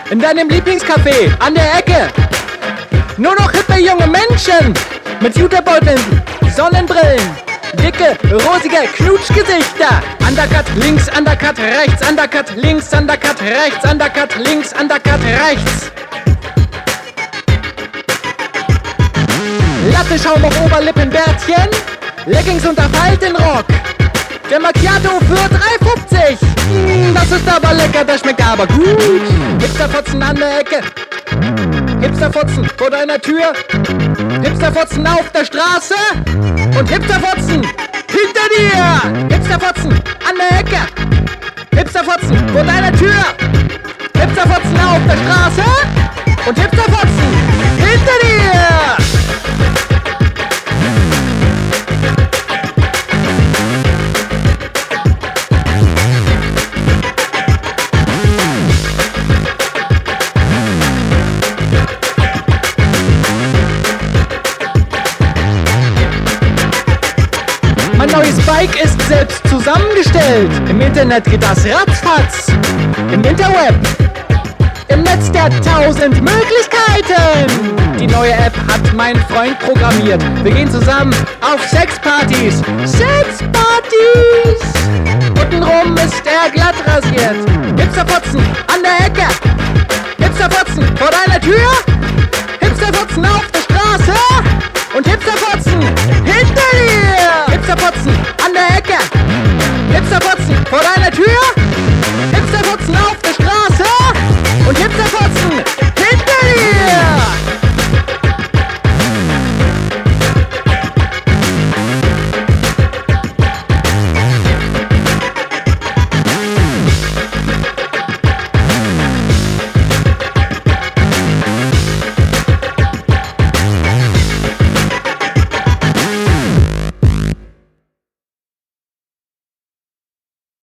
in deinem Lieblingscafé an der Ecke. Nur noch hippe junge Menschen mit Jutebeuteln, Sonnenbrillen, dicke, rosige Knutschgesichter. Undercut, links, Undercut, rechts, Undercut, links, Undercut, rechts, Undercut, links, Undercut, rechts. Latte, Schaum auf Oberlippenbärtchen, Leggings unter Faltenrock. Der Macchiato für 3,50. Das ist aber lecker, das schmeckt aber gut. Hipsterfotzen an der Ecke, Hipsterfotzen vor deiner Tür, Hipsterfotzen auf der Straße und Hipsterfotzen hinter dir. Hipsterfotzen an der Ecke, Hipsterfotzen vor deiner Tür, Hipsterfotzen auf der Straße und Hipsterfotzen hinter dir. Mein neues Bike ist selbst zusammengestellt. Im Internet geht das ratzfatz. Im Interweb. Im Netz der 1000 Möglichkeiten. Die neue App hat mein Freund programmiert. Wir gehen zusammen auf Sexpartys. Sexpartys! Untenrum ist er glatt rasiert. Hipsterfotzen an der Ecke. Hipsterfotzen vor deiner Tür. Hipsterfotzen auf der Straße. Und Hipsterfotzen hinter dir. Hipsterfotzen an der Ecke, Hipsterfotzen vor deiner Tür